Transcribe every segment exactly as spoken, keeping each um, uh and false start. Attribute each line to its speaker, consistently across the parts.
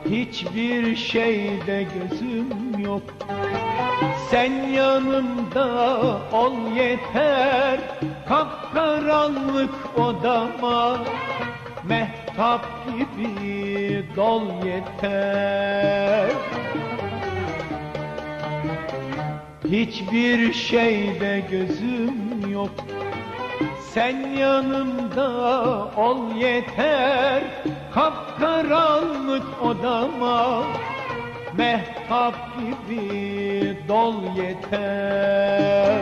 Speaker 1: hiçbir şeyde gözüm yok. Sen yanımda ol yeter, kapkaranlık odama mehtap gibi dol yeter. Hiçbir şeyde gözüm yok. Sen yanımda ol yeter, kapkaranlık odama mehtap gibi dol yeter.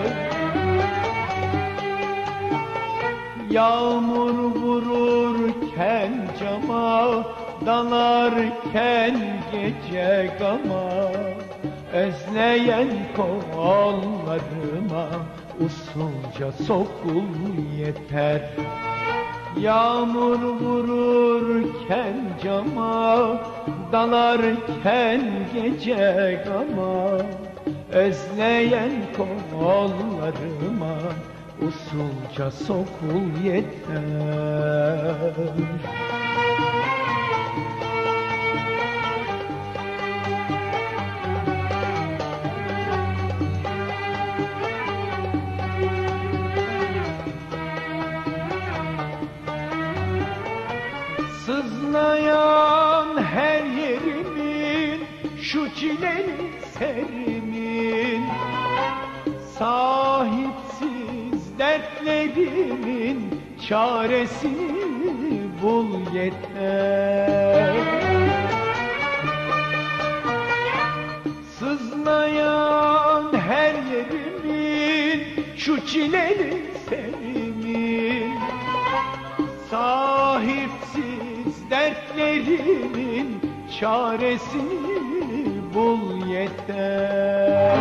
Speaker 1: Yağmur vururken cama, dalarken gece gama, özleyen kollarıma usulca sokul yeter. Yağmur vururken cama, dalarken gece gama, özleyen kollarıma usulca sokul yeter. Sızlayan her yerimin, şu çileli serimin, sahipsiz dertlerimin çaresini bul yeter. Sızlayan her yerimin, şu çileli serimin, sahipsiz dertlerimin çaresini bul yeter.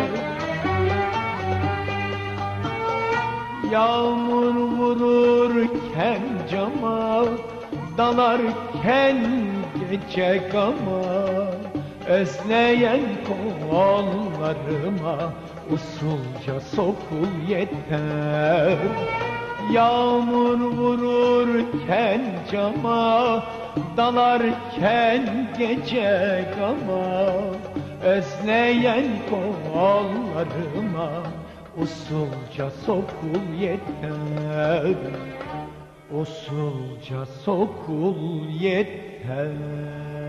Speaker 1: Yağmur vururken cama, dalarken gece gama, özleyen kollarıma usulca sokul yeter. Yağmur vururken cama, dalarken gece gama, özleyen kollarıma usulca sokul yeter. Usulca sokul yeter.